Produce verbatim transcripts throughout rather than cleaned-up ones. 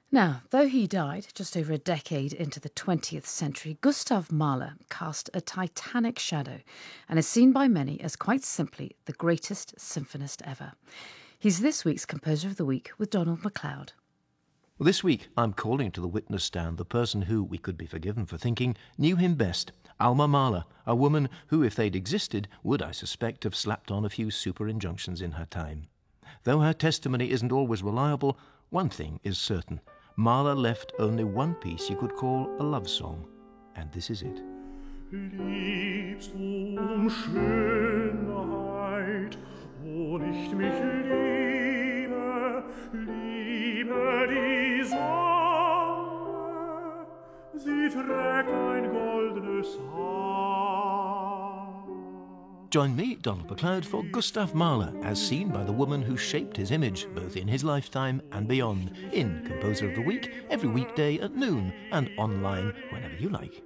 Now, though he died just over a decade into the twentieth century, Gustav Mahler cast a titanic shadow and is seen by many as quite simply the greatest symphonist ever. He's this week's Composer of the Week with Donald MacLeod. Well, this week, I'm calling to the witness stand the person who, we could be forgiven for thinking, knew him best, Alma Mahler, a woman who, if they'd existed, would, I suspect, have slapped on a few super injunctions in her time. Though her testimony isn't always reliable, one thing is certain. Mahler left only one piece you could call a love song, and this is it. Liebst um Schönheit, wo nicht mich liebe, liebe die Sonne, sie trägt ein goldenes Haar. Join me, Donald MacLeod, for Gustav Mahler, as seen by the woman who shaped his image, both in his lifetime and beyond, in Composer of the Week, every weekday at noon, and online whenever you like.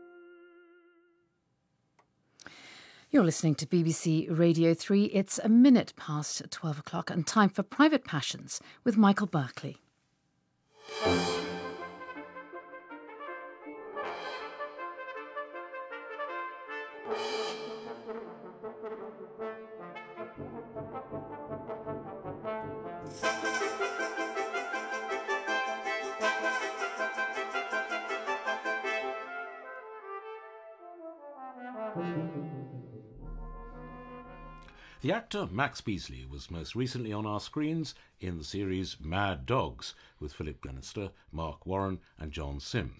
You're listening to B B C Radio three. It's a minute past twelve o'clock and time for Private Passions with Michael Berkeley. The actor Max Beesley was most recently on our screens in the series Mad Dogs with Philip Glenister, Mark Warren and John Sim.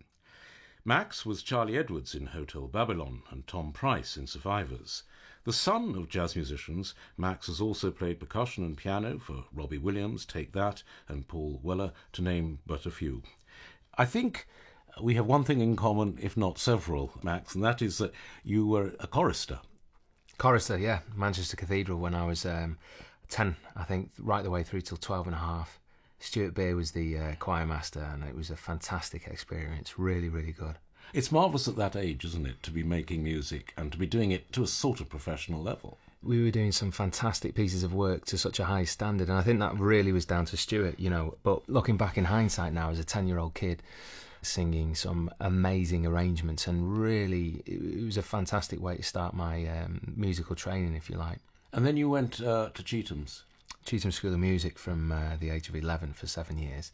Max was Charlie Edwards in Hotel Babylon and Tom Price in Survivors. The son of jazz musicians, Max has also played percussion and piano for Robbie Williams, Take That, and Paul Weller, to name but a few. I think we have one thing in common, if not several, Max, and that is that you were a chorister. Chorister, yeah, Manchester Cathedral when I was um, ten, I think, right the way through till twelve and a half. Stuart Beer was the uh, choir master, and it was a fantastic experience, really, really good. It's marvellous at that age, isn't it, to be making music and to be doing it to a sort of professional level. We were doing some fantastic pieces of work to such a high standard, and I think that really was down to Stuart, you know. But looking back in hindsight now, as a ten-year-old kid, singing some amazing arrangements, and really it was a fantastic way to start my um, musical training, if you like. And then you went uh, to Chetham's? Cheetham School of Music from uh, the age of eleven for seven years.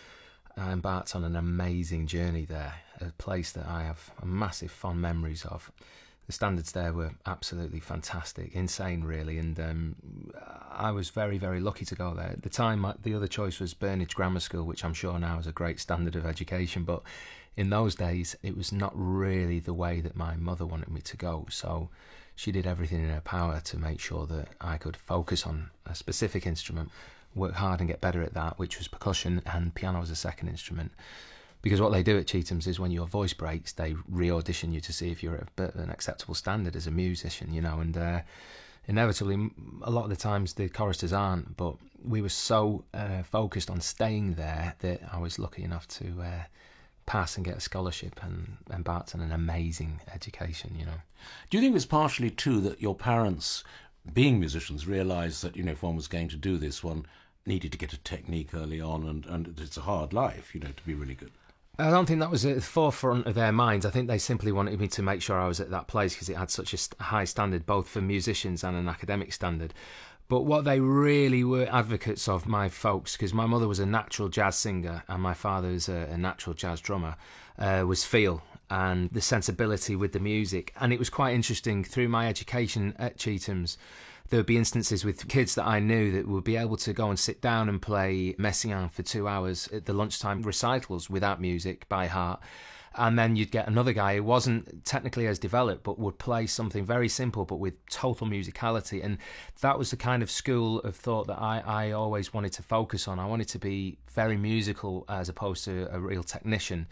I embarked on an amazing journey there, a place that I have massive fond memories of. The standards there were absolutely fantastic, insane really, and um, I was very, very lucky to go there. At the time, the other choice was Burnage Grammar School, which I'm sure now is a great standard of education, but in those days, it was not really the way that my mother wanted me to go, so she did everything in her power to make sure that I could focus on a specific instrument, work hard and get better at that, which was percussion, and piano was a second instrument. Because what they do at Chetham's is when your voice breaks, they re-audition you to see if you're at an acceptable standard as a musician, you know, and uh, inevitably, a lot of the times the choristers aren't, but we were so uh, focused on staying there that I was lucky enough to uh, pass and get a scholarship and embarked on an amazing education, you know. Do you think it's partially too that your parents, being musicians, realised that, you know, if one was going to do this, one needed to get a technique early on, and, and it's a hard life, you know, to be really good? I don't think that was at the forefront of their minds. I think they simply wanted me to make sure I was at that place because it had such a high standard, both for musicians and an academic standard. But what they really were advocates of, my folks, because my mother was a natural jazz singer and my father was a, a natural jazz drummer, uh, was feel and the sensibility with the music. And it was quite interesting, through my education at Chetham's, there would be instances with kids that I knew that would be able to go and sit down and play Messiaen for two hours at the lunchtime recitals without music by heart. And then you'd get another guy who wasn't technically as developed but would play something very simple but with total musicality. And that was the kind of school of thought that I, I always wanted to focus on. I wanted to be very musical as opposed to a real technician.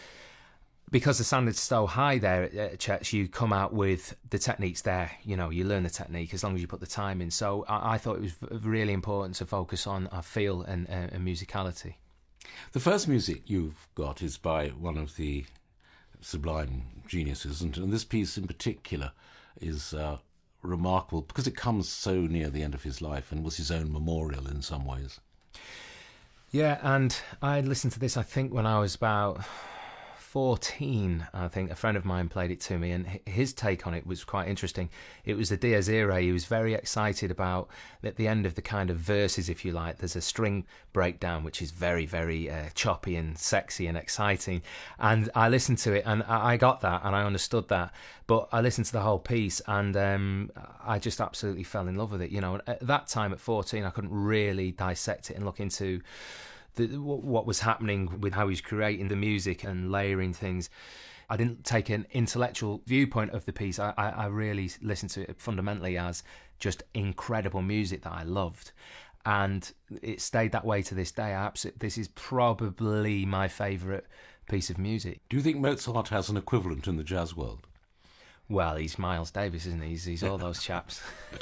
Because the standard's so high there at Chet's, you come out with the techniques there. You know, you learn the technique as long as you put the time in. So I, I thought it was really important to focus on our feel and, uh, and musicality. The first music you've got is by one of the sublime geniuses, and, and this piece in particular is uh, remarkable because it comes so near the end of his life and was his own memorial in some ways. Yeah, and I listened to this, I think, when I was about fourteen. I think a friend of mine played it to me, and his take on it was quite interesting. It was the Dies Irae. He was very excited about, at the end of the kind of verses, if you like, there's a string breakdown which is very, very uh, choppy and sexy and exciting. And I listened to it, and I got that, and I understood that. But I listened to the whole piece, and um, I just absolutely fell in love with it. You know, at that time at fourteen, I couldn't really dissect it and look into The, what was happening with how he's creating the music and layering things. I didn't take an intellectual viewpoint of the piece. I, I, I really listened to it fundamentally as just incredible music that I loved. And it stayed that way to this day. I absolutely, this is probably my favourite piece of music. Do you think Mozart has an equivalent in the jazz world? Well, he's Miles Davis, isn't he? He's, he's all those chaps.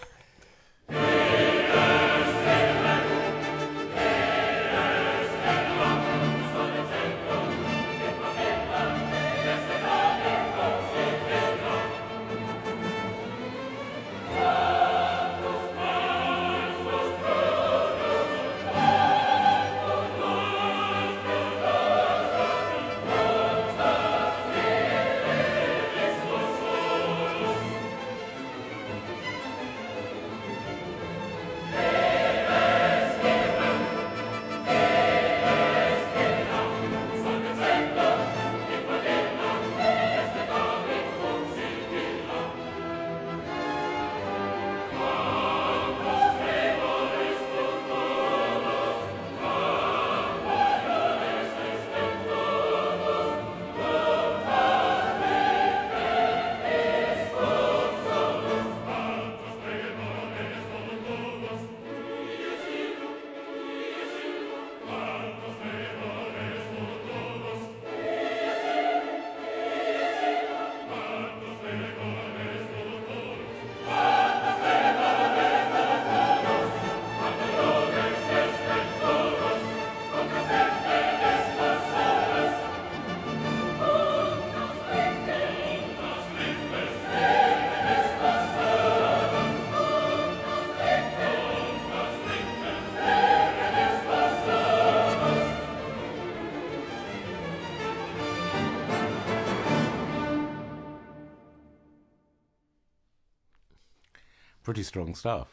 Pretty strong stuff.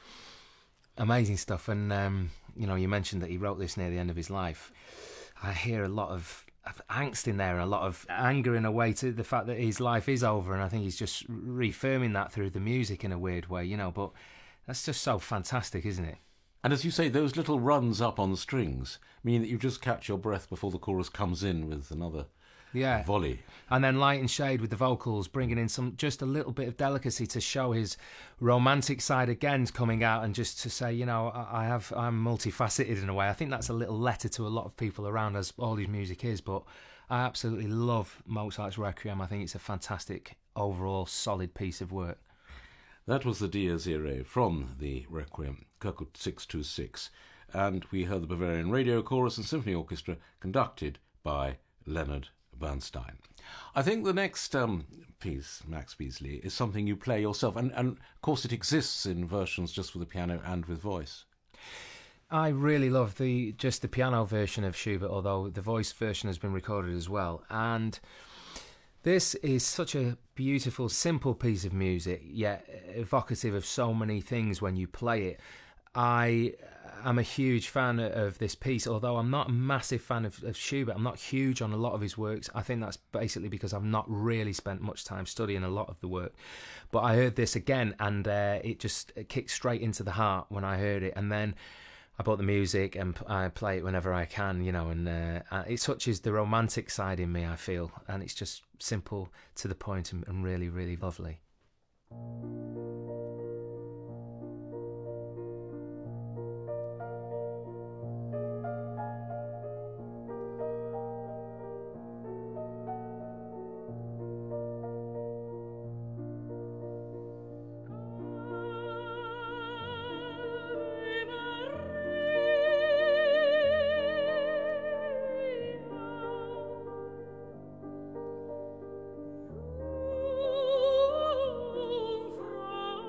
Amazing stuff. And, um, you know, you mentioned that he wrote this near the end of his life. I hear a lot of, of angst in there, and a lot of anger in a way to the fact that his life is over. And I think he's just reaffirming that through the music in a weird way, you know. But that's just so fantastic, isn't it? And as you say, those little runs up on the strings mean that you just catch your breath before the chorus comes in with another yeah. volley. And then light and shade with the vocals, bringing in some just a little bit of delicacy to show his romantic side again coming out, and just to say, you know, I have I'm multifaceted in a way. I think that's a little letter to a lot of people around, as all his music is. But I absolutely love Mozart's Requiem. I think it's a fantastic, overall, solid piece of work. That was the Dies Irae from the Requiem, Kirkwood six two six. And we heard the Bavarian Radio Chorus and Symphony Orchestra conducted by Leonard Bernstein. I think the next um, piece, Max Beasley, is something you play yourself. And, and, of course, it exists in versions just for the piano and with voice. I really love the just the piano version of Schubert, although the voice version has been recorded as well. And this is such a beautiful, simple piece of music, yet evocative of so many things when you play it. I am a huge fan of this piece, although I'm not a massive fan of, of Schubert. I'm not huge on a lot of his works. I think that's basically because I've not really spent much time studying a lot of the work. But I heard this again, and uh, it just it kicked straight into the heart when I heard it. And then I bought the music and I play it whenever I can, you know, and uh, it touches the romantic side in me, I feel. And it's just simple, to the point, and, and really, really lovely. From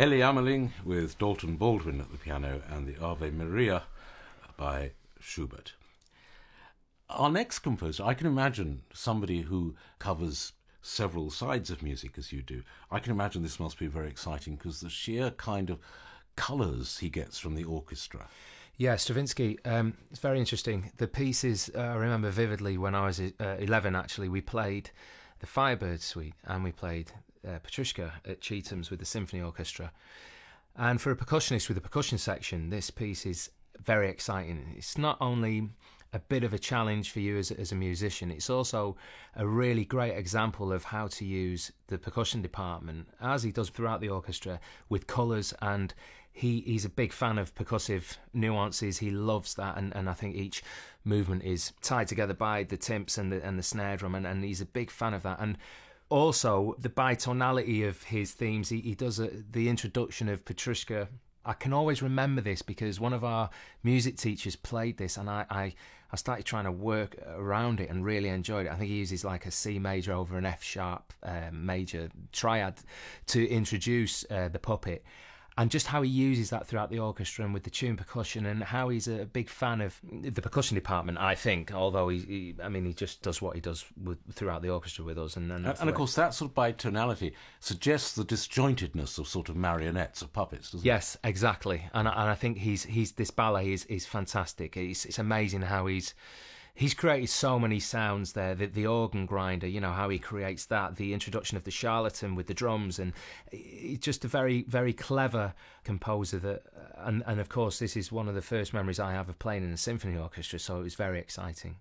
Ellie Ameling with Dalton Baldwin at the piano and the Ave Maria by Schubert. Our next composer, I can imagine somebody who covers several sides of music as you do. I can imagine this must be very exciting because the sheer kind of colours he gets from the orchestra. Yeah, Stravinsky, um, it's very interesting. The pieces, uh, I remember vividly when I was uh, eleven, actually, we played the Firebird Suite and we played uh, Petrushka at Cheatham's with the symphony orchestra. And for a percussionist with a percussion section, this piece is very exciting. It's not only a bit of a challenge for you as, as a musician, it's also a really great example of how to use the percussion department, as he does throughout the orchestra, with colours. And he, he's a big fan of percussive nuances. He loves that, and, and I think each movement is tied together by the timps and the, and the snare drum, and, and he's a big fan of that. And also the bitonality of his themes. He, he does a, the introduction of Petrushka. I can always remember this because one of our music teachers played this, and I, I, I started trying to work around it and really enjoyed it. I think he uses like a C major over an F sharp um, major triad to introduce uh, the puppet. And just how he uses that throughout the orchestra and with the tune percussion, and how he's a big fan of the percussion department, I think, although he, he I mean, he just does what he does with, throughout the orchestra with us. And, and, and, and of course, that sort of bitonality suggests the disjointedness of sort of marionettes, of puppets, doesn't yes, it? Yes, exactly. And, and I think he's he's this ballet is, is fantastic. It's, it's amazing how he's... He's created so many sounds there. The, the organ grinder, you know, how he creates that. The introduction of the charlatan with the drums, and he's just a very, very clever composer. That, and, and of course, this is one of the first memories I have of playing in a symphony orchestra, so it was very exciting.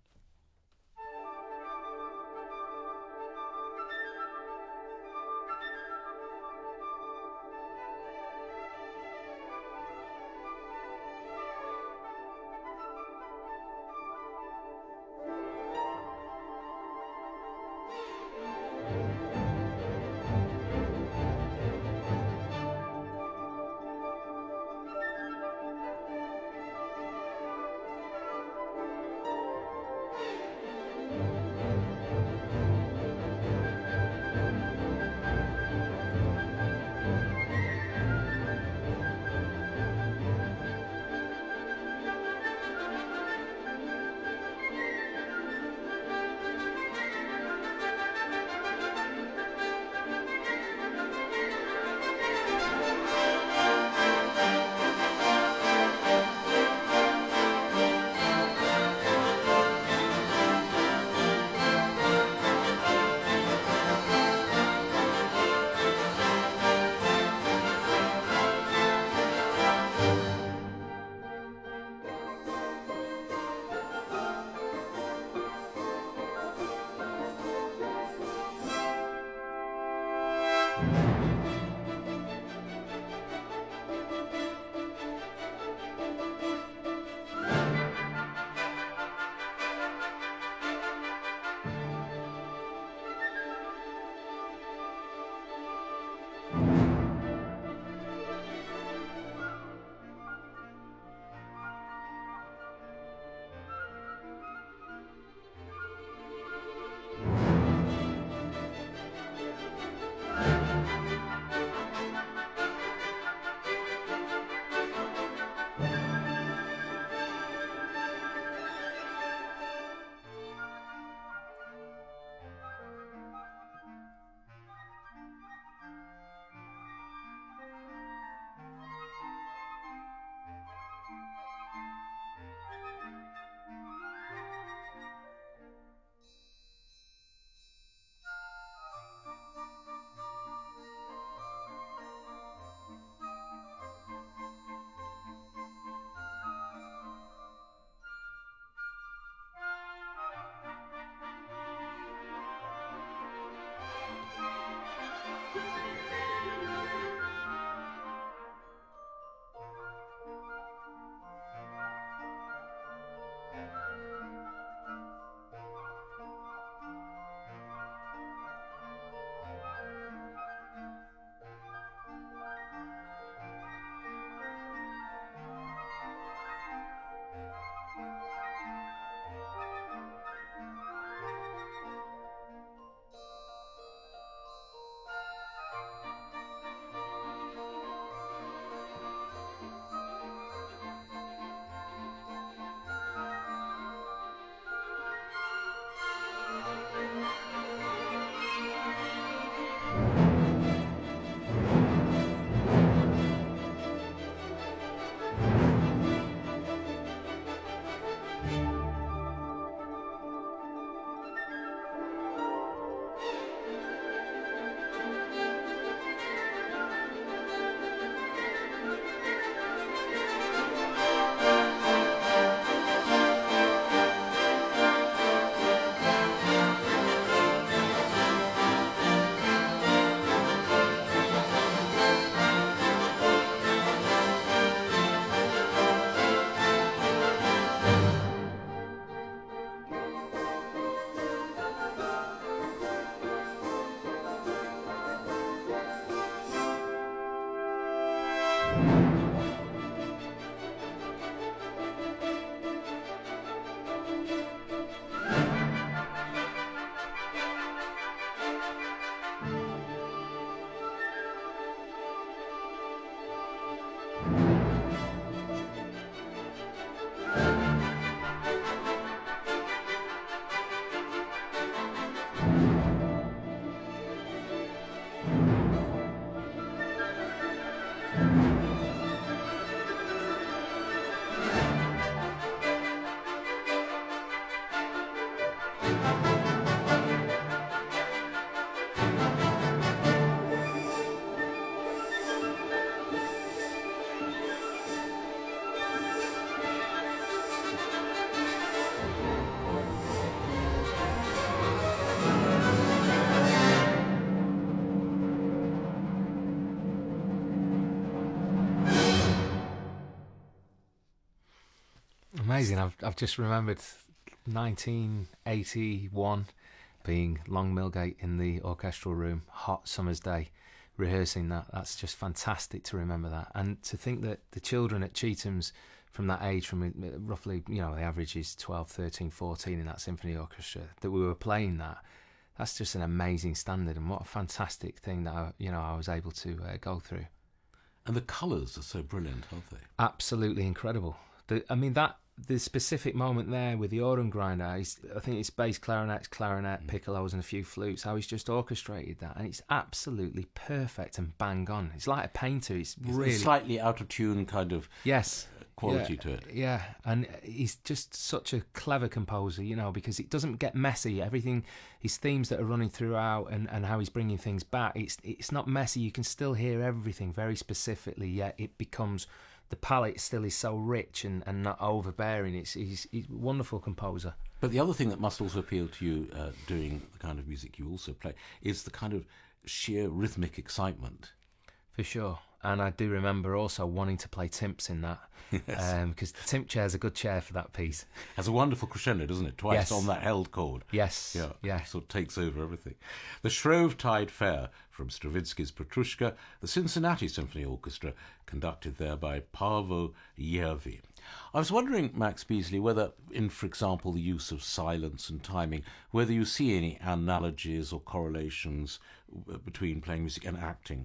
amazing. I've I've just remembered nineteen eighty-one being Long Millgate in the orchestral room, hot summer's day, rehearsing that. That's just fantastic to remember that. And to think that the children at Chetham's from that age, from roughly, you know, the average is twelve, thirteen, fourteen in that symphony orchestra, that we were playing that, that's just an amazing standard. And what a fantastic thing that, I, you know, I was able to uh, go through. And the colours are so brilliant, aren't they? Absolutely incredible. The, I mean, that the specific moment there with the organ grinder, he's, I think it's bass clarinets, clarinet, mm. piccolos and a few flutes, how he's just orchestrated that, and it's absolutely perfect and bang on. It's like a painter. It's really... It's slightly out of tune kind of yes. quality yeah, to it. Yeah, and he's just such a clever composer, you know, because it doesn't get messy. Everything, his themes that are running throughout and, and how he's bringing things back, it's it's not messy. You can still hear everything very specifically, yet it becomes... the palette still is so rich and, and not overbearing. It's he's, he's a wonderful composer. But the other thing that must also appeal to you uh, doing the kind of music you also play is the kind of sheer rhythmic excitement. For sure. And I do remember also wanting to play timps in that. Yes. Um, because the timp chair's a good chair for that piece. Has a wonderful crescendo, doesn't it? Twice yes. on that held chord. Yes. Yeah. yeah. Sort of takes over everything. The Shrovetide Fair from Stravinsky's Petrushka, the Cincinnati Symphony Orchestra, conducted there by Paavo Järvi. I was wondering, Max Beasley, whether in, for example, the use of silence and timing, whether you see any analogies or correlations between playing music and acting.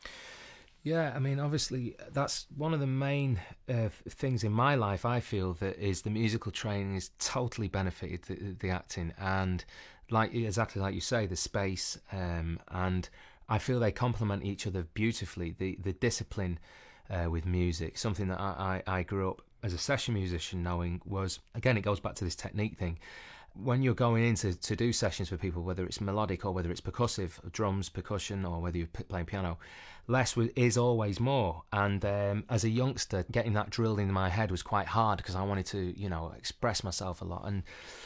Yeah, I mean, obviously, that's one of the main uh, things in my life, I feel, that is the musical training has totally benefited the, the acting. And like exactly like you say, the space, um, and I feel they complement each other beautifully. The the discipline uh, with music, something that I, I, I grew up as a session musician knowing was, again, it goes back to this technique thing. When you're going in to, to do sessions for people, whether it's melodic or whether it's percussive, drums, percussion, or whether you're playing piano, less is always more. And um, as a youngster, getting that drilled into my head was quite hard because I wanted to, you know, express myself a lot. And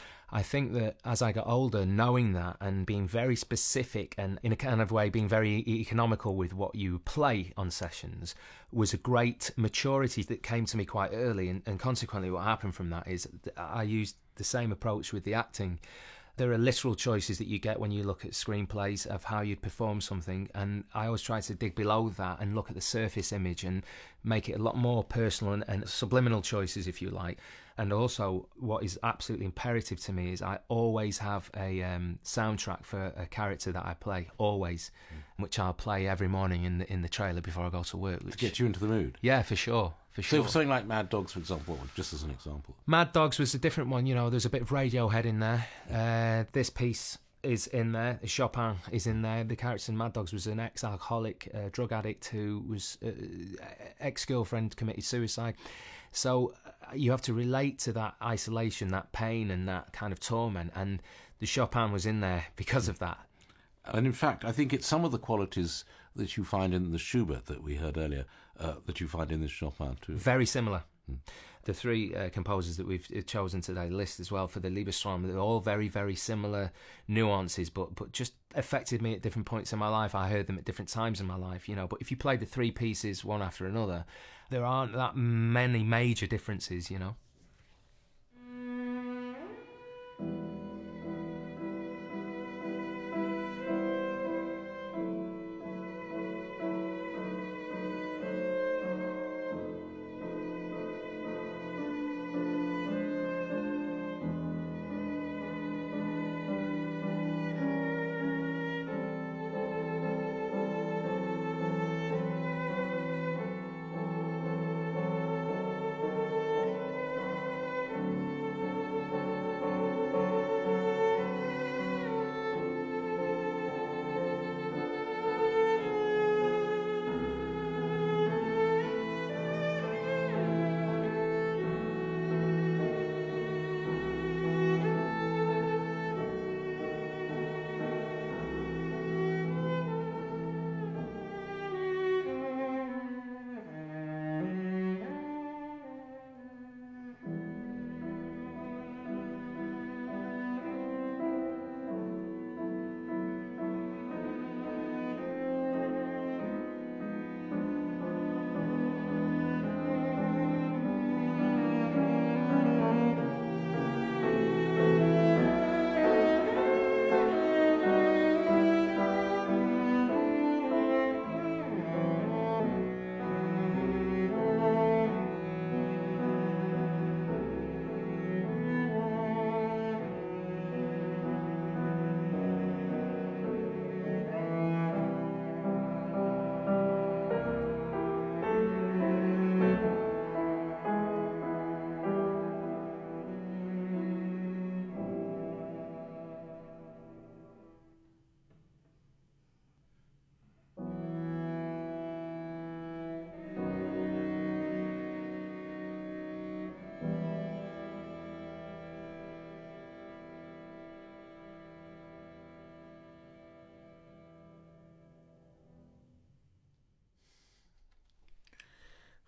I think that as I got older, knowing that and being very specific and in a kind of way being very economical with what you play on sessions was a great maturity that came to me quite early. And, and consequently, what happened from that is I used the same approach with the acting. There are literal choices that you get when you look at screenplays of how you'd perform something, and I always try to dig below that and look at the surface image and make it a lot more personal and, and subliminal choices, if you like. And also, what is absolutely imperative to me is I always have a um, soundtrack for a character that I play, always, mm. which I'll play every morning in the in the trailer before I go to work. Which, to get you into the mood? Yeah, for sure. For sure. So for something like Mad Dogs, for example, just as an example. Mad Dogs was a different one, you know, there's a bit of Radiohead in there. Uh, this piece is in there, Chopin is in there. The character in Mad Dogs was an ex-alcoholic, uh, drug addict who was, uh, ex-girlfriend committed suicide. So uh, you have to relate to that isolation, that pain and that kind of torment, and the Chopin was in there because of that. And in fact, I think it's some of the qualities that you find in the Schubert that we heard earlier, uh, that you find in this Chopin too. Very similar. Hmm. The three uh, composers that we've chosen today list as well for the Liebestraum, they're all very, very similar nuances, but but just affected me at different points in my life. I heard them at different times in my life, you know. But if you play the three pieces one after another, there aren't that many major differences, you know.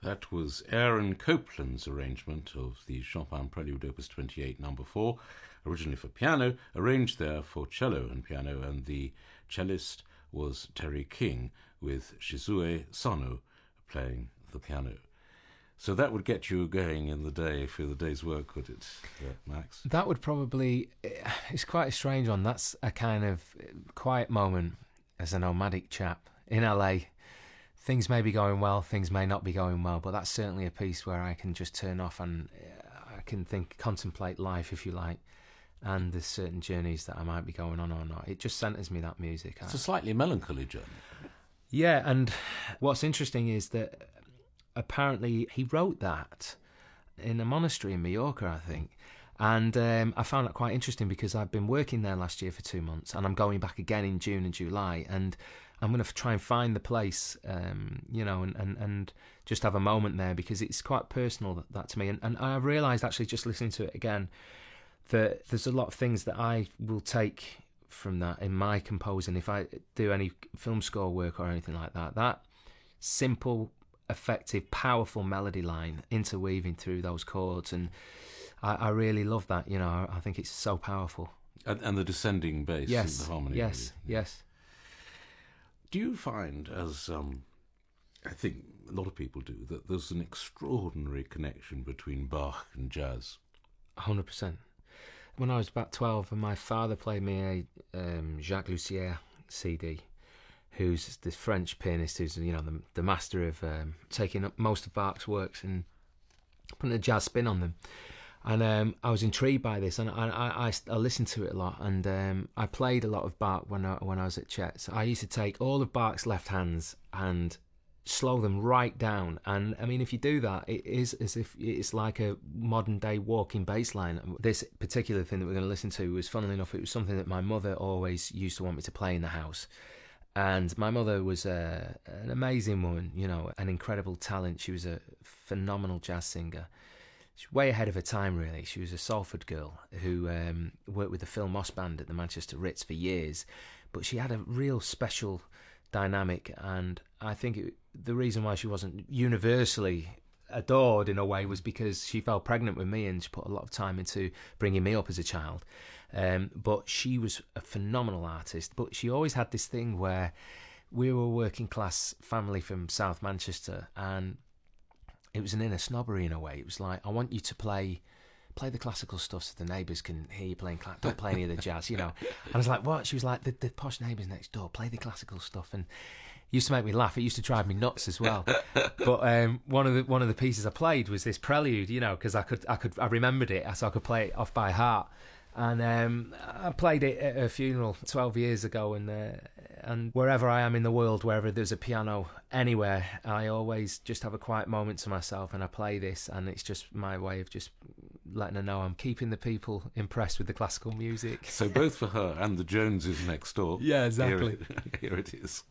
That was Aaron Copland's arrangement of the Chopin Prelude Opus twenty-eight, number four, originally for piano, arranged there for cello and piano, and the cellist was Terry King, with Shizue Sano playing the piano. So that would get you going in the day for the day's work, would it, uh, Max? That would probably... It's quite a strange one. That's a kind of quiet moment as a nomadic chap in L A. Things may be going well, things may not be going well, but that's certainly a piece where I can just turn off and I can think, contemplate life, if you like, and there's certain journeys that I might be going on or not. It just centres me, that music. It's a slightly melancholy journey. Yeah, and what's interesting is that apparently he wrote that in a monastery in Mallorca, I think. And um, I found that quite interesting because I've been working there last year for two months and I'm going back again in June and July, and I'm going to try and find the place, um, you know, and, and, and just have a moment there because it's quite personal, that, that to me. And, and I realised actually just listening to it again that there's a lot of things that I will take from that in my composing. If I do any film score work or anything like that, that simple, effective, powerful melody line interweaving through those chords, and I, I really love that. You know, I, I think it's so powerful. And, and the descending bass, yes, and the harmony. Yes, really. yes. Do you find, as um, I think a lot of people do, that there's an extraordinary connection between Bach and jazz? one hundred percent. When I was about twelve, and my father played me a um, Jacques Lussière C D, who's this French pianist who's, you know, the, the master of um, taking up most of Bach's works and putting a jazz spin on them. And um, I was intrigued by this, and I, I, I, I listened to it a lot, and um, I played a lot of Bach when I, when I was at Chet's. I used to take all of Bach's left hands and slow them right down, and I mean, if you do that, it is as if it's like a modern day walking bass line. This particular thing that we're going to listen to was, funnily enough, it was something that my mother always used to want me to play in the house. And my mother was a, an amazing woman, you know, an incredible talent. She was a phenomenal jazz singer. She's way ahead of her time, really. She was a Salford girl who um, worked with the Phil Moss Band at the Manchester Ritz for years, but she had a real special dynamic, and I think it, the reason why she wasn't universally adored in a way was because she fell pregnant with me and she put a lot of time into bringing me up as a child. Um, but she was a phenomenal artist, but she always had this thing where we were a working class family from South Manchester, and it was an inner snobbery in a way. It was like, I want you to play play the classical stuff so the neighbours can hear you playing class. Don't play any of the jazz, you know. And I was like, what? She was like, the, the posh neighbours next door, play the classical stuff. And it used to make me laugh. It used to drive me nuts as well. But um, one of the one of the pieces I played was this prelude, you know, because I could I could I remembered it, so I could play it off by heart. And um, I played it at a funeral twelve years ago, and uh, and wherever I am in the world, wherever there's a piano anywhere, I always just have a quiet moment to myself and I play this, and it's just my way of just letting her know I'm keeping the people impressed with the classical music. So both for her and the Joneses next door. Yeah, exactly. Here it, here it is.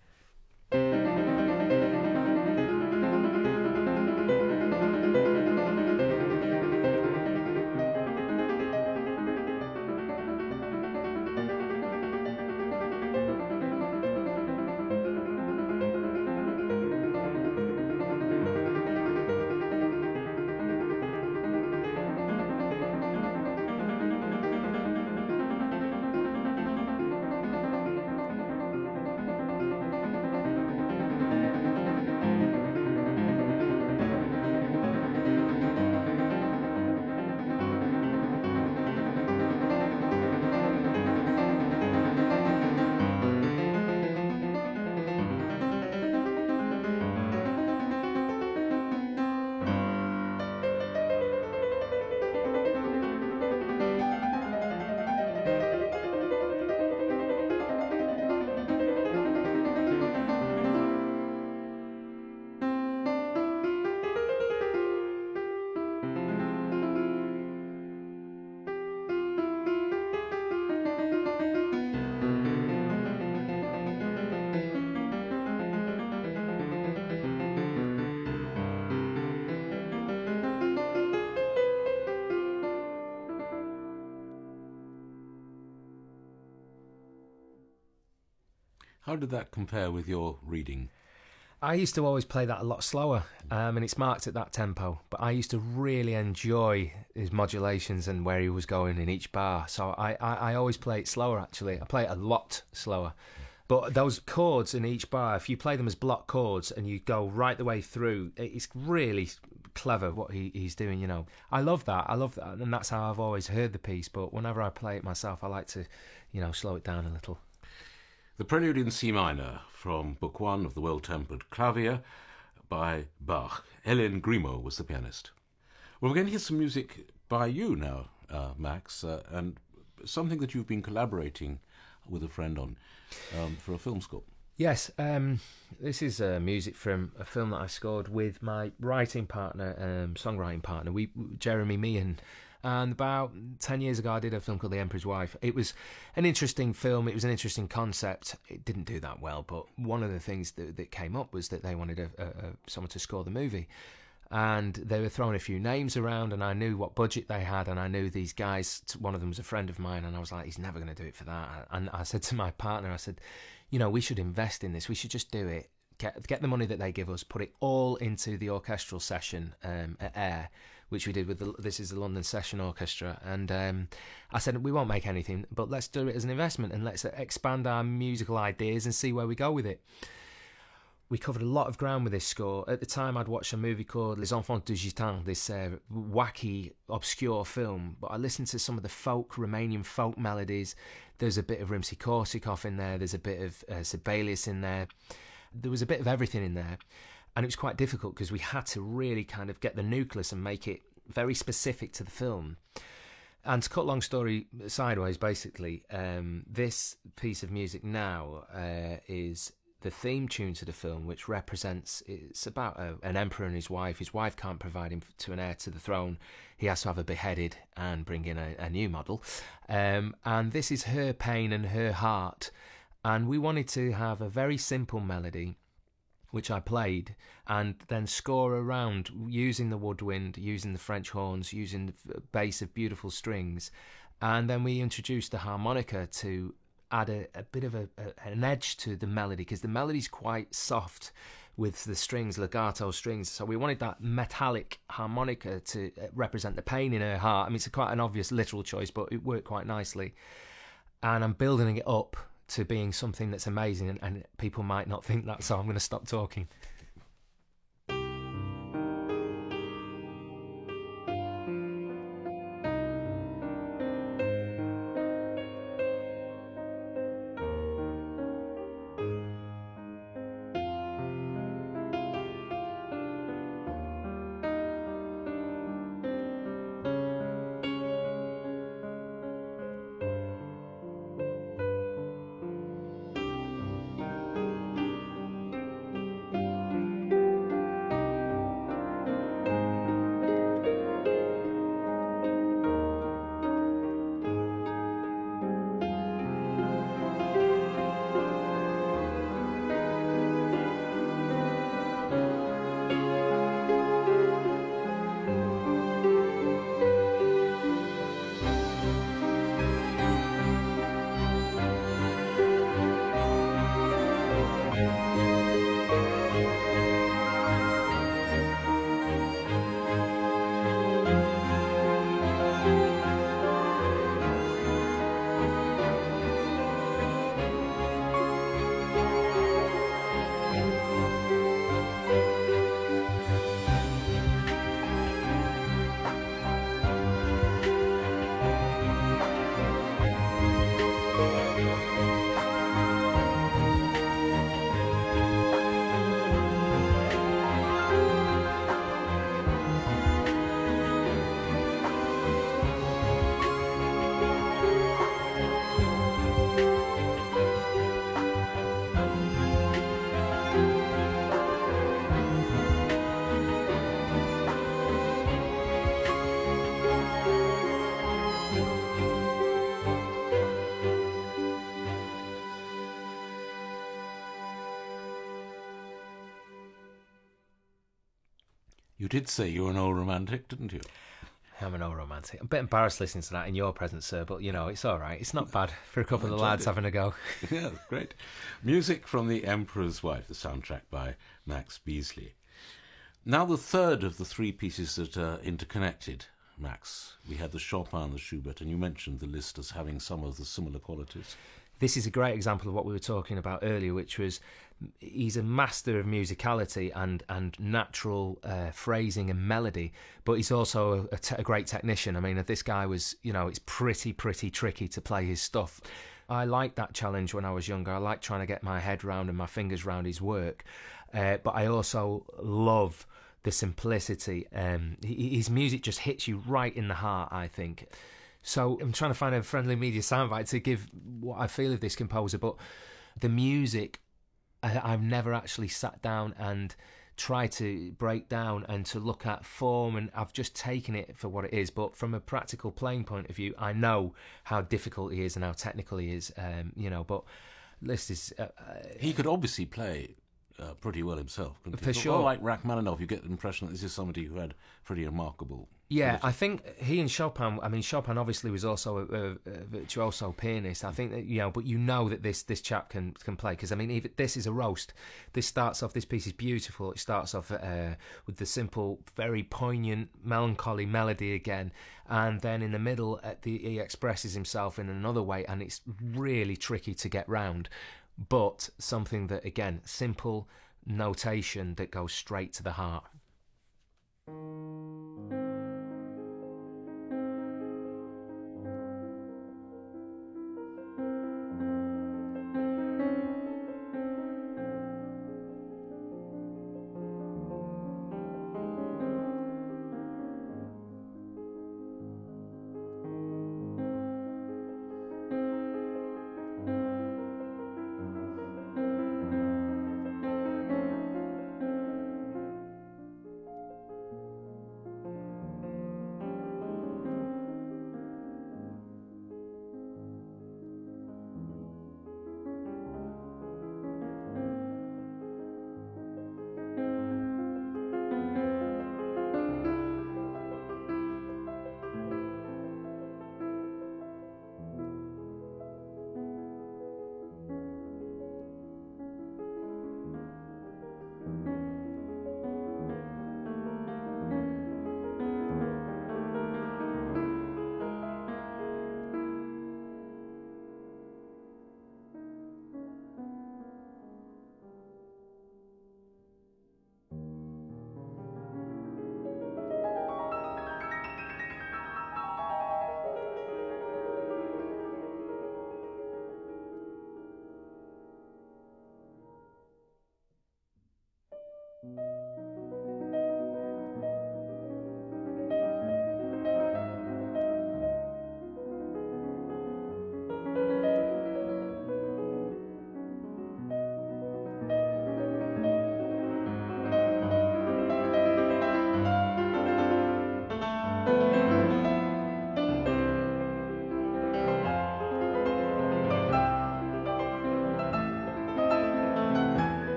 How did that compare with your reading? I used to always play that a lot slower, um, and it's marked at that tempo. But I used to really enjoy his modulations and where he was going in each bar. So I, I, I always play it slower, actually. I play it a lot slower. But those chords in each bar, if you play them as block chords and you go right the way through, it's really clever what he, he's doing, you know. I love that. I love that. And that's how I've always heard the piece. But whenever I play it myself, I like to, you know, slow it down a little. The Prelude in C minor from Book One of the Well-Tempered Clavier by Bach. Hélène Grimaud was the pianist. Well, we're going to hear some music by you now, uh, Max, uh, and something that you've been collaborating with a friend on um, for a film score. Yes, um, this is uh, music from a film that I scored with my writing partner, um, songwriting partner, we Jeremy Meehan. And about ten years ago, I did a film called The Emperor's Wife. It was an interesting film. It was an interesting concept. It didn't do that well, but one of the things that, that came up was that they wanted a, a, a, someone to score the movie. And they were throwing a few names around, and I knew what budget they had, and I knew these guys. One of them was a friend of mine, and I was like, he's never going to do it for that. And I said to my partner, I said, you know, we should invest in this. We should just do it. Get, get the money that they give us, put it all into the orchestral session um, at Air, which we did with the, this is the London Session Orchestra. And um, I said, we won't make anything, but let's do it as an investment, and let's expand our musical ideas and see where we go with it. We covered a lot of ground with this score. At the time, I'd watched a movie called Les Enfants du Gitan, this uh, wacky, obscure film. But I listened to some of the folk, Romanian folk melodies. There's a bit of Rimsky-Korsakov in there. There's a bit of uh, Sibelius in there. There was a bit of everything in there. And it was quite difficult because we had to really kind of get the nucleus and make it very specific to the film. And to cut long story sideways, basically, um, this piece of music now uh, is the theme tune to the film, which represents, it's about a, an emperor and his wife. His wife can't provide him to an heir to the throne. He has to have her beheaded and bring in a, a new model. Um, and this is her pain and her heart. And we wanted to have a very simple melody, which I played, and then score around using the woodwind, using the French horns, using the bass of beautiful strings. And then we introduced the harmonica to add a, a bit of a, a, an edge to the melody, because the melody's quite soft with the strings, legato strings. So we wanted that metallic harmonica to represent the pain in her heart. I mean, it's a quite an obvious literal choice, but it worked quite nicely. And I'm building it up to being something that's amazing, and, and people might not think that, so I'm going to stop talking. You did say you were an old romantic, didn't you? I'm an old romantic. I'm a bit embarrassed listening to that in your presence, sir, but, you know, it's all right. It's not bad for a couple of the lads it. having a go. Yeah, great. Music from The Emperor's Wife, the soundtrack by Max Beasley. Now the third of the three pieces that are interconnected, Max. We had the Chopin, the Schubert, and you mentioned the Liszt as having some of the similar qualities. This is a great example of what we were talking about earlier, which was he's a master of musicality and and natural uh, phrasing and melody, but he's also a, te- a great technician. I mean, this guy was, you know, it's pretty, pretty tricky to play his stuff. I liked that challenge when I was younger. I liked trying to get my head round and my fingers round his work, uh, but I also love the simplicity. Um, his music just hits you right in the heart, I think. So I'm trying to find a friendly media soundbite to give what I feel of this composer, but the music, I, I've never actually sat down and tried to break down and to look at form, and I've just taken it for what it is. But from a practical playing point of view, I know how difficult he is and how technical he is, um, you know, but this is... Uh, he could obviously play uh, pretty well himself. For sure. Well, like Rachmaninoff, you get the impression that this is somebody who had pretty remarkable... Yeah, I think he and Chopin, I mean, Chopin obviously was also a, a, a virtuoso pianist. I think that, you know, but you know that this this chap can can play, because, I mean, even, this is a roast. This starts off, this piece is beautiful. It starts off uh, with the simple, very poignant, melancholy melody again. And then in the middle, at the, he expresses himself in another way, and it's really tricky to get round. But something that, again, simple notation that goes straight to the heart.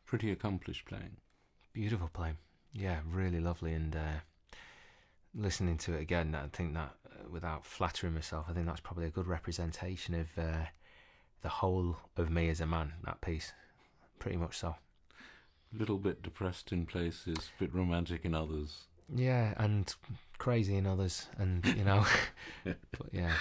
pretty accomplished playing. Beautiful playing. Yeah, really lovely. And uh, listening to it again, I think that, uh, without flattering myself, I think that's probably a good representation of uh, the whole of me as a man, that piece. Pretty much so. A little bit depressed in places, a bit romantic in others. Yeah, and crazy in others, and, you know, but yeah.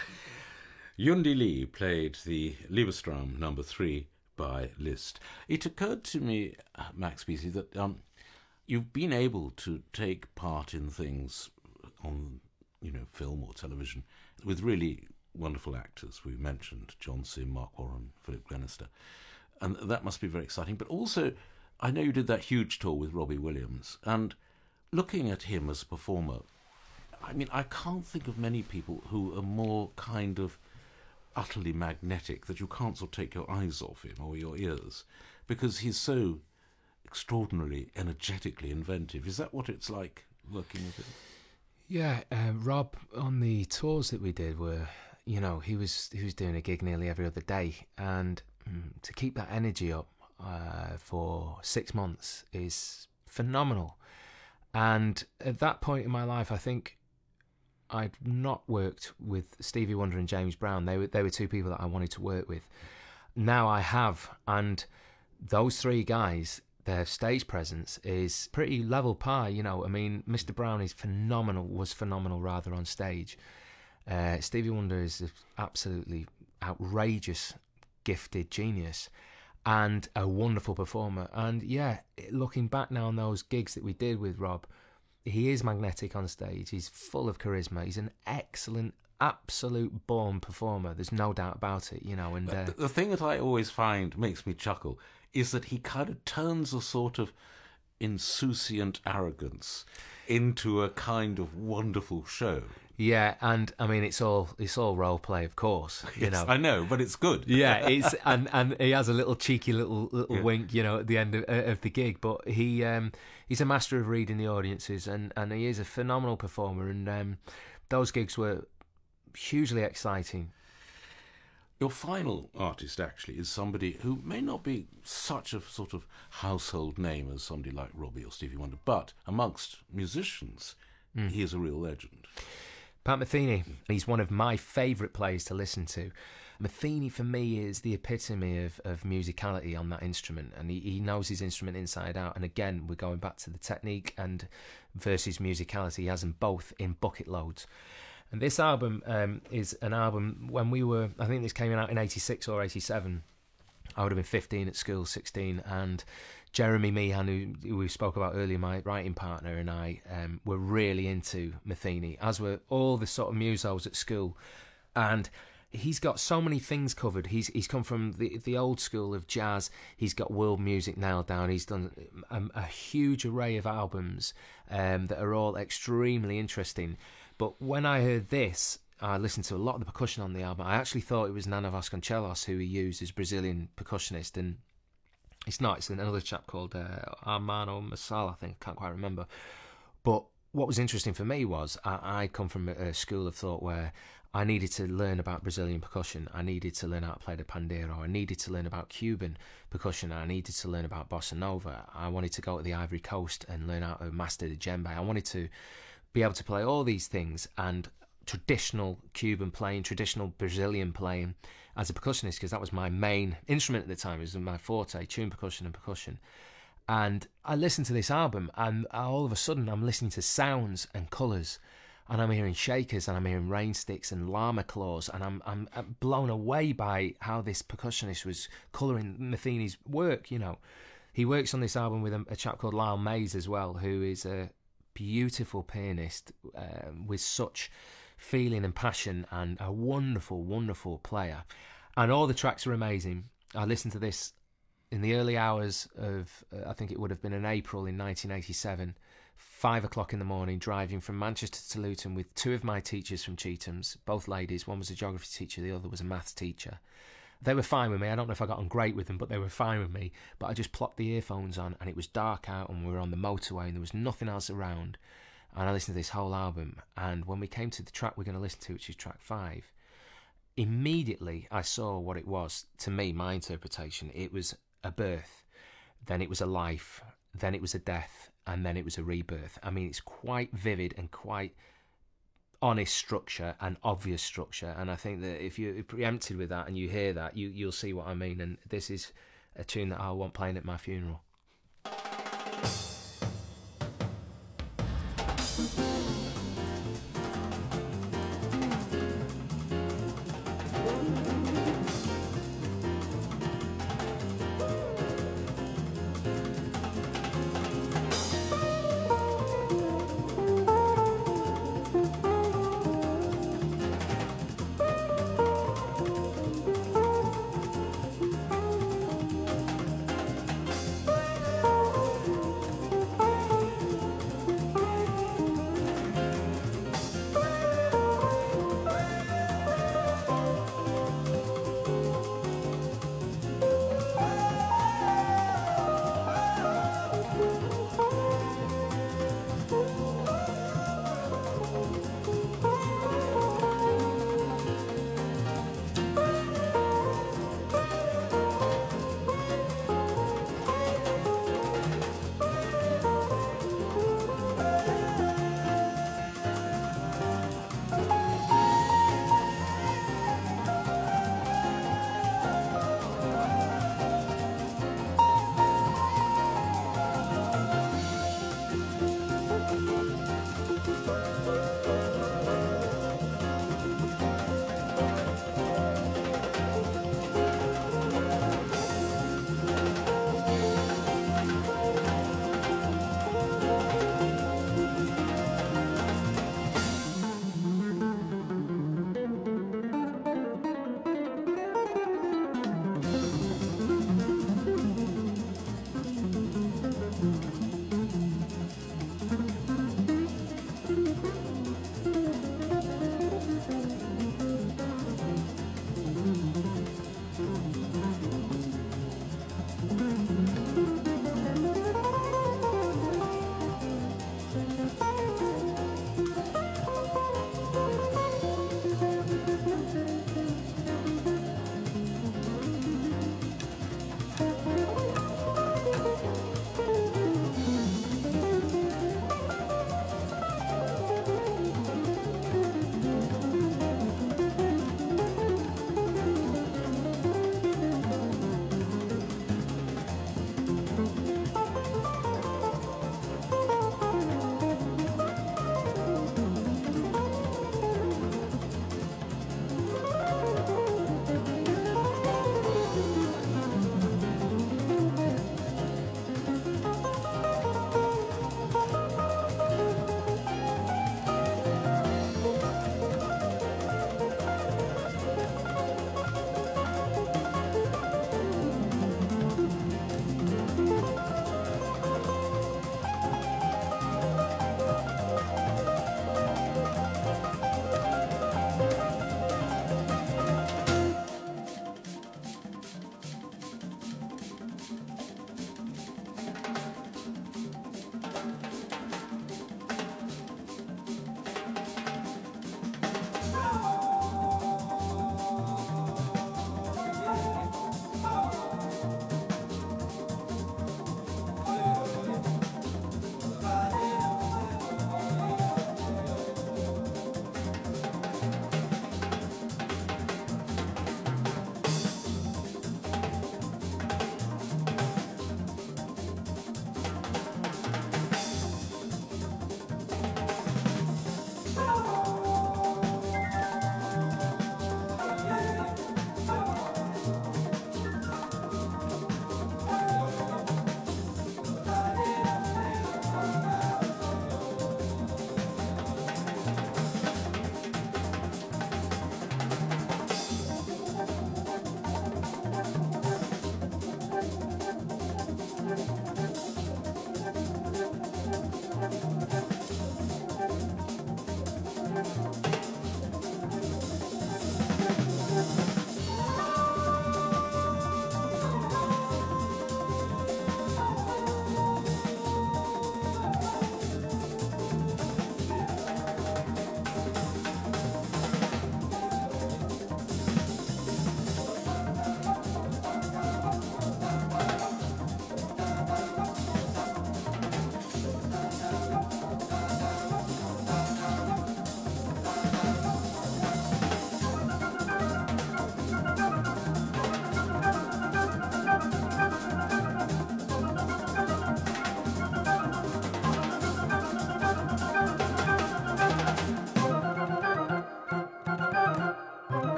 Yundi Lee played the Liebestraum number three by Liszt. It occurred to me, Max Beesley, that um, you've been able to take part in things on, you know, film or television with really wonderful actors. We mentioned John Sim, Mark Warren, Philip Glenister, and that must be very exciting. But also, I know you did that huge tour with Robbie Williams, and looking at him as a performer, I mean, I can't think of many people who are more kind of utterly magnetic that you can't sort of take your eyes off him or your ears, because he's so extraordinarily energetically inventive. Is that what it's like working with him? Yeah, uh, Rob, on the tours that we did, were, you know, he was he was doing a gig nearly every other day, and um, to keep that energy up uh, for six months is phenomenal. And at that point in my life, I think I'd not worked with Stevie Wonder and James Brown. They were they were two people that I wanted to work with. Now I have, and those three guys, their stage presence is pretty level par. You know, I mean, Mister Brown is phenomenal, was phenomenal rather on stage. Uh, Stevie Wonder is an absolutely outrageous, gifted genius, and a wonderful performer. And yeah, looking back now on those gigs that we did with Rob, he is magnetic on stage. He's full of charisma. He's an excellent, absolute born performer. There's no doubt about it, you know. And uh, the, the thing that I always find makes me chuckle is that he kind of turns a sort of insouciant arrogance into a kind of wonderful show. Yeah, and I mean, it's all it's all role play, of course. You Yes, know, I know, but it's good. yeah, it's and, and he has a little cheeky little little Yeah. wink, you know, at the end of, of the gig. But he um, he's a master of reading the audiences, and, and he is a phenomenal performer. And um, those gigs were hugely exciting. Your final artist, actually, is somebody who may not be such a sort of household name as somebody like Robbie or Stevie Wonder, but amongst musicians, Mm. he is a real legend. Pat Metheny, he's one of my favourite players to listen to. Metheny, for me, is the epitome of, of musicality on that instrument, and he, he knows his instrument inside out. And again, we're going back to the technique and versus musicality. He has them both in bucket loads. And this album um, is an album when we were, I think this came out in eighty-six or eighty-seven. I would have been fifteen at school, sixteen, and Jeremy Meehan, who, who we spoke about earlier, my writing partner, and I um, were really into Metheny, as were all the sort of musos at school. And he's got so many things covered. He's he's come from the the old school of jazz. He's got world music nailed down. He's done a, a huge array of albums um, that are all extremely interesting. But when I heard this, I listened to a lot of the percussion on the album. I actually thought it was Nana Vasconcelos who he used as Brazilian percussionist, and it's not. It's another chap called uh, Armando Massal, I think. I can't quite remember. But what was interesting for me was I, I come from a, a school of thought where I needed to learn about Brazilian percussion. I needed to learn how to play the pandeiro. I needed to learn about Cuban percussion. I needed to learn about bossa nova. I wanted to go to the Ivory Coast and learn how to master the djembe. I wanted to be able to play all these things, and traditional Cuban playing, traditional Brazilian playing as a percussionist, because that was my main instrument at the time. It was my forte, tune percussion and percussion. And I listened to this album, and all of a sudden I'm listening to sounds and colours, and I'm hearing shakers, and I'm hearing rain sticks and llama claws, and I'm I'm, I'm blown away by how this percussionist was colouring Metheny's work. You know, he works on this album with a, a chap called Lyle Mays as well, who is a beautiful pianist um, with such feeling and passion, and a wonderful, wonderful player. And all the tracks are amazing. I listened to this in the early hours of, uh, I think it would have been in April in nineteen eighty-seven, five o'clock in the morning, driving from Manchester to Luton with two of my teachers from Cheatham's, both ladies. One was a geography teacher, the other was a maths teacher. They were fine with me. I don't know if I got on great with them, but they were fine with me. But I just plopped the earphones on, and it was dark out, and we were on the motorway, and there was nothing else around. And I listened to this whole album. And when we came to the track we're going to listen to, which is track five, immediately I saw what it was. To me, my interpretation, it was a birth. then it was a life, then it was a death, and then it was a rebirth. I mean, it's quite vivid and quite honest structure and obvious structure, and I think that if you're preempted with that and you hear that, you, you'll see what I mean. And this is a tune that I want playing at my funeral.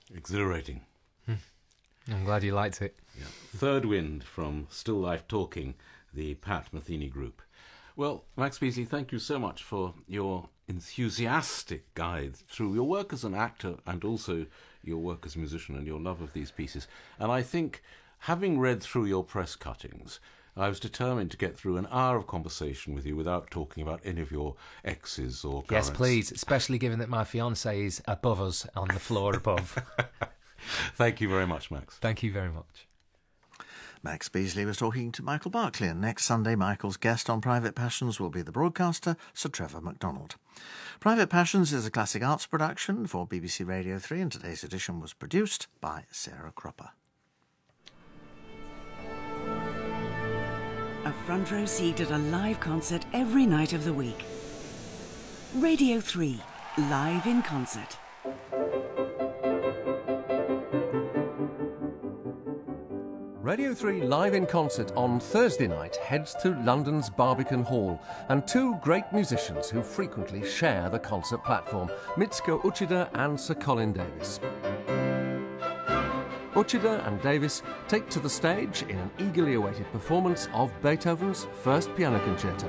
Exhilarating. I'm glad you liked it. Yeah. Third Wind from Still Life Talking, the Pat Metheny Group. Well, Max Beesley, thank you so much for your enthusiastic guide through your work as an actor and also your work as a musician and your love of these pieces. And I think, having read through your press cuttings, I was determined to get through an hour of conversation with you without talking about any of your exes or currents. Yes, please, especially given that my fiancée is above us on the floor above. Thank you very much, Max. Thank you very much. Max Beesley was talking to Michael Barclay, and next Sunday Michael's guest on Private Passions will be the broadcaster Sir Trevor MacDonald. Private Passions is a classic arts production for B B C Radio three, and today's edition was produced by Sarah Cropper. A front row seat at a live concert every night of the week. Radio three, live in concert. Radio three Live in Concert on Thursday night heads to London's Barbican Hall, and two great musicians who frequently share the concert platform, Mitsuko Uchida and Sir Colin Davis. Uchida and Davis take to the stage in an eagerly awaited performance of Beethoven's First Piano Concerto.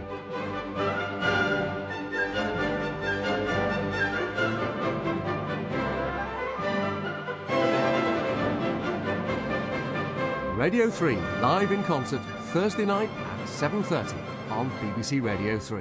Radio three, live in concert, Thursday night at seven thirty on B B C Radio three.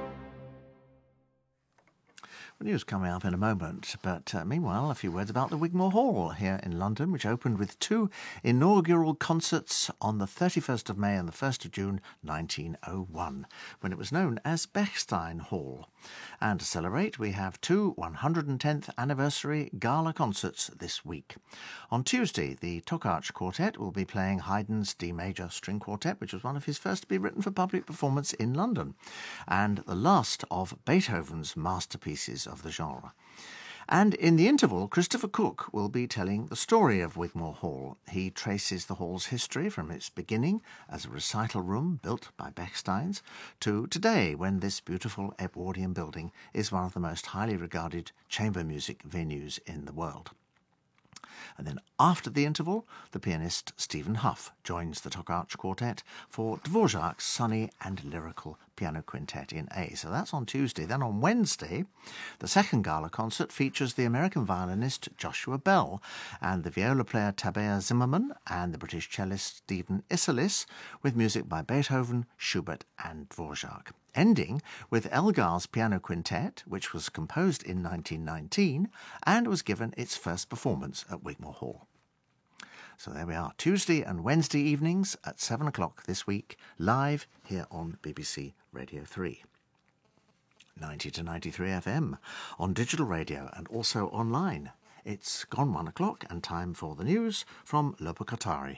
News coming up in a moment, but uh, meanwhile, a few words about the Wigmore Hall here in London, which opened with two inaugural concerts on the thirty-first of May and the first of June nineteen oh one, when it was known as Bechstein Hall. And to celebrate, we have two one hundred tenth anniversary gala concerts this week. On Tuesday, the Tokarczuk Quartet will be playing Haydn's D Major String Quartet, which was one of his first to be written for public performance in London, and the last of Beethoven's masterpieces of the genre. And in the interval, Christopher Cook will be telling the story of Wigmore Hall. He traces the hall's history from its beginning as a recital room built by Bechsteins to today, when this beautiful Edwardian building is one of the most highly regarded chamber music venues in the world. And then after the interval, the pianist Stephen Huff joins the Tokarczuk Quartet for Dvorak's sunny and lyrical piano quintet in A. So that's on Tuesday. Then on Wednesday, the second gala concert features the American violinist Joshua Bell and the viola player Tabea Zimmerman and the British cellist Stephen Isserlis, with music by Beethoven, Schubert and Dvorak. Ending with Elgar's Piano Quintet, which was composed in nineteen nineteen and was given its first performance at Wigmore Hall. So there we are, Tuesday and Wednesday evenings at seven o'clock this week, live here on B B C Radio three. ninety to ninety-three F M, on digital radio and also online. It's gone one o'clock and time for the news from Lopa Kotari.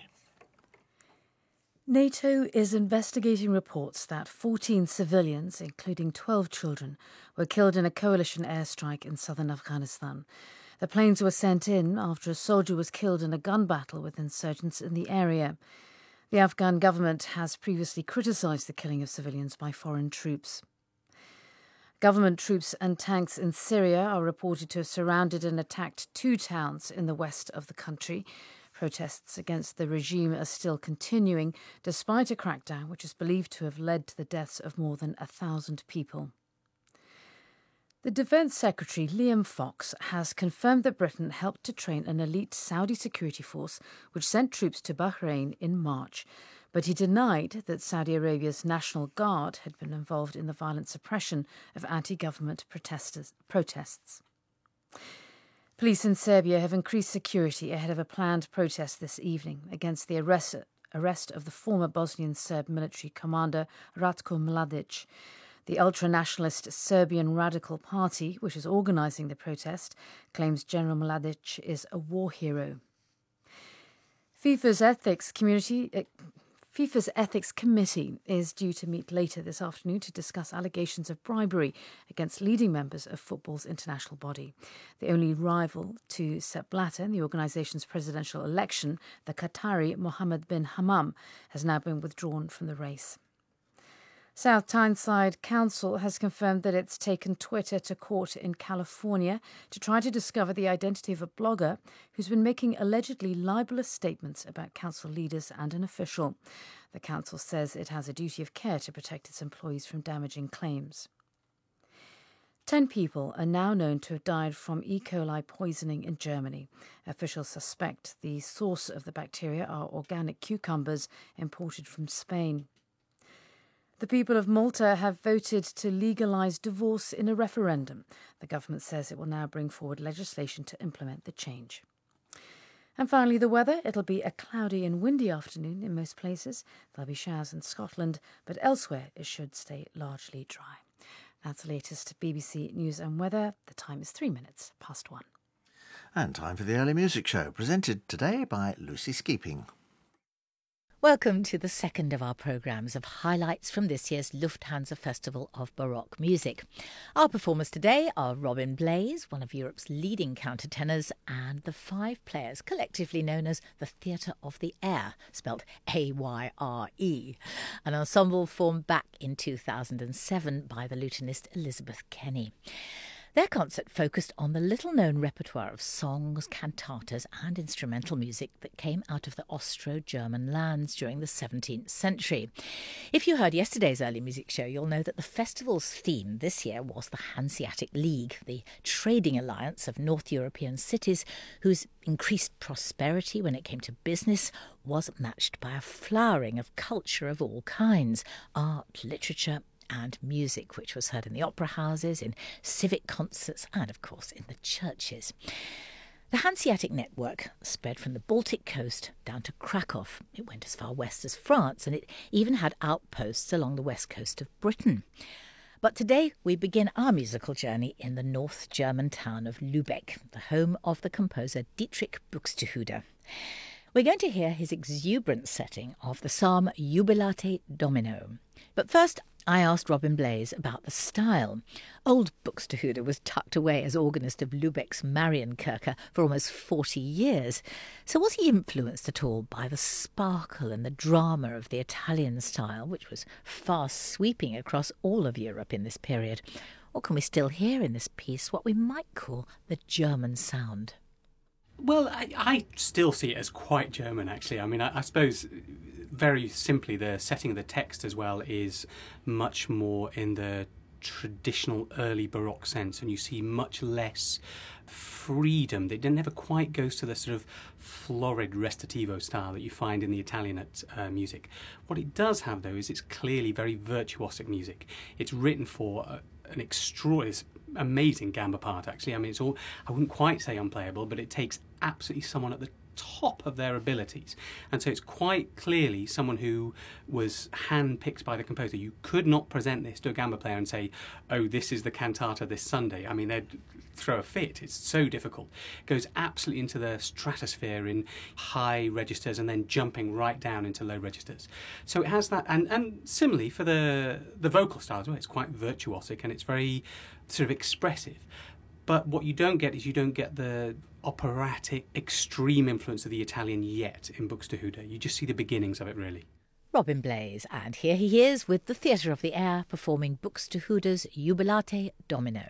NATO is investigating reports that fourteen civilians, including twelve children, were killed in a coalition airstrike in southern Afghanistan. The planes were sent in after a soldier was killed in a gun battle with insurgents in the area. The Afghan government has previously criticised the killing of civilians by foreign troops. Government troops and tanks in Syria are reported to have surrounded and attacked two towns in the west of the country. Protests against the regime are still continuing, despite a crackdown which is believed to have led to the deaths of more than a thousand people. The Defence Secretary, Liam Fox, has confirmed that Britain helped to train an elite Saudi security force which sent troops to Bahrain in March, but he denied that Saudi Arabia's National Guard had been involved in the violent suppression of anti-government protesters, protests. Police in Serbia have increased security ahead of a planned protest this evening against the arrest, arrest of the former Bosnian Serb military commander Ratko Mladic. The ultra-nationalist Serbian Radical Party, which is organising the protest, claims General Mladic is a war hero. FIFA's ethics community... Uh, FIFA's Ethics Committee is due to meet later this afternoon to discuss allegations of bribery against leading members of football's international body. The only rival to Sepp Blatter in the organisation's presidential election, the Qatari Mohammed bin Hammam, has now been withdrawn from the race. South Tyneside Council has confirmed that it's taken Twitter to court in California to try to discover the identity of a blogger who's been making allegedly libelous statements about council leaders and an official. The council says it has a duty of care to protect its employees from damaging claims. Ten people are now known to have died from E. coli poisoning in Germany. Officials suspect the source of the bacteria are organic cucumbers imported from Spain. The people of Malta have voted to legalise divorce in a referendum. The government says it will now bring forward legislation to implement the change. And finally, the weather. It'll be a cloudy and windy afternoon in most places. There'll be showers in Scotland, but elsewhere it should stay largely dry. That's the latest B B C News and Weather. The time is three minutes past one. And time for the Early Music Show, presented today by Lucy Skeeping. Welcome to the second of our programmes of highlights from this year's Lufthansa Festival of Baroque Music. Our performers today are Robin Blais, one of Europe's leading countertenors, and the five players collectively known as the Theatre of the Air, spelt A Y R E, an ensemble formed back in two thousand seven by the lutenist Elizabeth Kenny. Their concert focused on the little-known repertoire of songs, cantatas and instrumental music that came out of the Austro-German lands during the seventeenth century. If you heard yesterday's Early Music Show, you'll know that the festival's theme this year was the Hanseatic League, the trading alliance of North European cities whose increased prosperity when it came to business was matched by a flowering of culture of all kinds: art, literature and music, which was heard in the opera houses, in civic concerts and, of course, in the churches. The Hanseatic network spread from the Baltic coast down to Krakow. It went as far west as France, and it even had outposts along the west coast of Britain. But today we begin our musical journey in the North German town of Lübeck, the home of the composer Dietrich Buxtehude. We're going to hear his exuberant setting of the psalm Jubilate Domino. But first, I asked Robin Blais about the style. Old Buxtehude was tucked away as organist of Lübeck's Marienkirche for almost forty years. So was he influenced at all by the sparkle and the drama of the Italian style, which was fast sweeping across all of Europe in this period? Or can we still hear in this piece what we might call the German sound? Well, I, I still see it as quite German, actually. I mean, I, I suppose very simply the setting of the text as well is much more in the traditional early Baroque sense, and you see much less freedom. It never quite goes to the sort of florid recitativo style that you find in the Italian uh, music. What it does have, though, is it's clearly very virtuosic music. It's written for uh, an extraordinary, amazing gamba part, actually. I mean, it's all, I wouldn't quite say unplayable, but it takes absolutely someone at the top of their abilities. And so it's quite clearly someone who was handpicked by the composer. You could not present this to a gamba player and say, oh, this is the cantata this Sunday. I mean, they'd throw a fit. It's so difficult. It goes absolutely into the stratosphere in high registers and then jumping right down into low registers. So it has that, and, and similarly for the, the vocal style as well, it's quite virtuosic and it's very sort of expressive. But what you don't get is you don't get the operatic, extreme influence of the Italian yet in Buxtehude. You just see the beginnings of it, really. Robin Blais, and here he is with the Theatre of the Air performing Buxtehude's Jubilate Domino.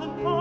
Papa